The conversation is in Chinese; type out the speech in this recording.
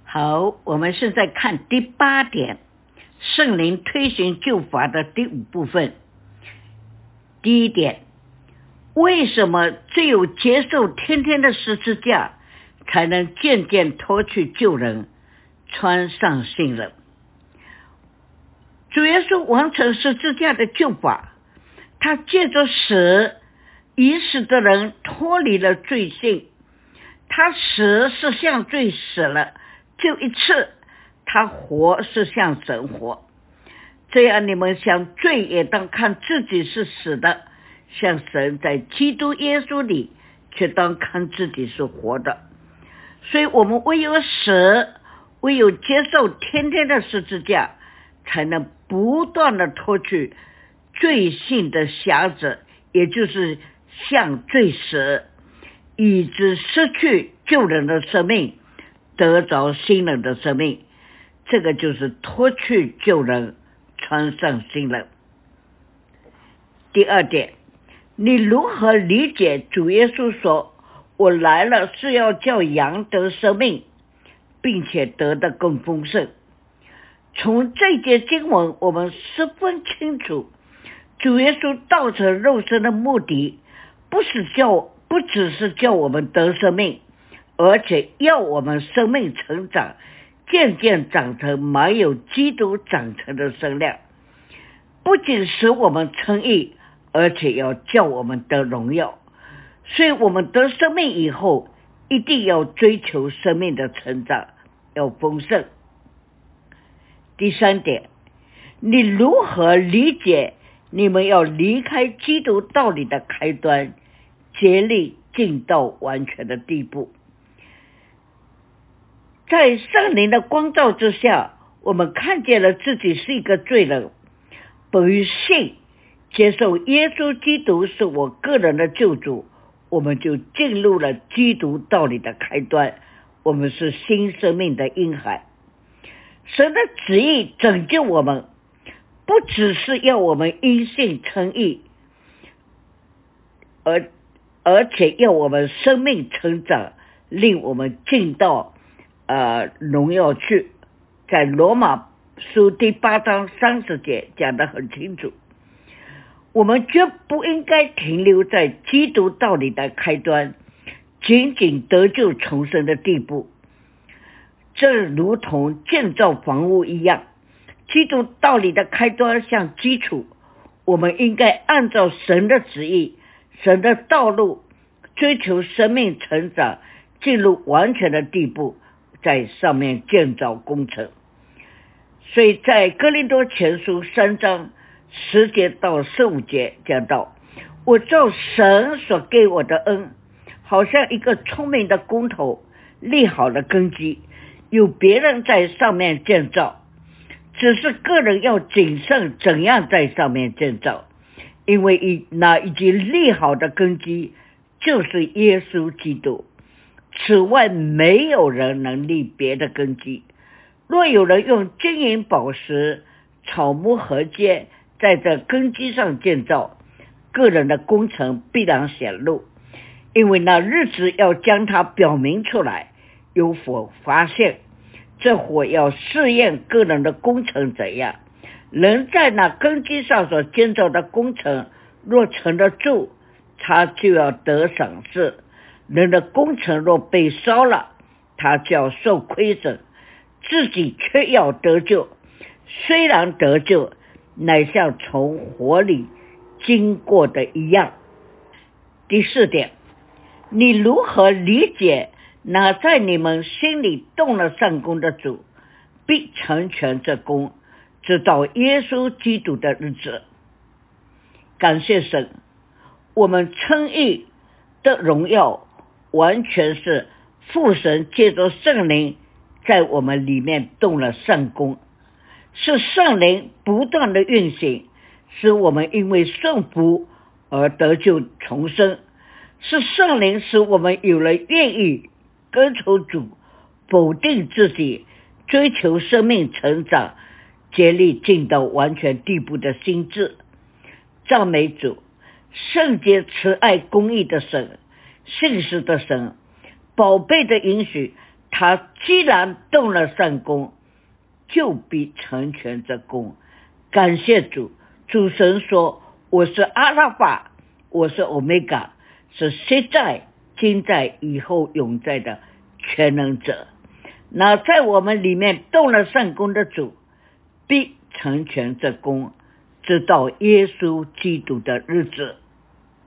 好，我们是在看第8点，圣灵推行救罚的第5部分。第1点，为什么只有接受天天的十字架，才能渐渐脱去旧人，穿上新人？主耶稣完成十字架的救罚，他借着死，已死的人脱离了罪性，他死是向罪死了，就一次，他活是向神活。这样你们想罪也当看自己是死的，像神在基督耶稣里却当看自己是活的。所以我们唯有死，唯有接受天天的十字架，才能不断的脱去罪性的辖制，也就是向罪死，以致失去旧人的生命，得着新人的生命。这个就是脱去旧人，穿上新人。第2点，你如何理解主耶稣说，我来了是要叫羊得生命，并且得的更丰盛？从这节经文我们十分清楚，主耶稣道成肉身的目的不只是叫我们得生命，而且要我们生命成长，渐渐长成满有基督长成的身量，不仅使我们称义，而且要叫我们得荣耀。所以我们得生命以后，一定要追求生命的成长，要丰盛。第3点，你如何理解你们要离开基督道理的开端，竭力进到完全的地步？在圣灵的光照之下，我们看见了自己是一个罪人，本于信接受耶稣基督是我个人的救主，我们就进入了基督道理的开端，我们是新生命的婴孩。神的旨意拯救我们，不只是要我们因信称义，而且要我们生命成长，令我们进到荣耀去。在罗马书第8章30节讲得很清楚，我们绝不应该停留在基督道理的开端，仅仅得救重生的地步。这如同建造房屋一样，基督道理的开端像基础，我们应该按照神的旨意，神的道路，追求生命成长，进入完全的地步，在上面建造工程。所以在哥林多前书3章10节到15节讲到，我照神所给我的恩，好像一个聪明的工头，立好了根基，有别人在上面建造，只是个人要谨慎怎样在上面建造，因为那已经立好的根基就是耶稣基督，此外没有人能立别的根基。若有人用金银宝石、草木禾秸在这根基上建造，个人的工程必然显露，因为那日子要将它表明出来，有火发现，这火要试验个人的工程怎样。人在那根基上所建造的工程若成得住，他就要得赏赐；人的工程若被烧了，他就要受亏损，自己却要得救。虽然得救，乃像从火里经过的一样。第4点，你如何理解那在你们心里动了善工的主，必成全这工，直到耶稣基督的日子？感谢神，我们称义的荣耀完全是父神借着圣灵在我们里面动了善工，是圣灵不断的运行，使我们因为顺服而得救重生，是圣灵使我们有了愿意跟从主，否定自己，追求生命成长，竭力进到完全地步的心智。赞美主，圣洁慈爱公义的神，信实的神，宝贝的允许， 他既然动了善功，就必成全这功。感谢主，主神说，我是阿拉法，我是欧米伽，是现在今在以后永在的全能者。那在我们里面动了善功的主，必成全这功，直到耶稣基督的日子。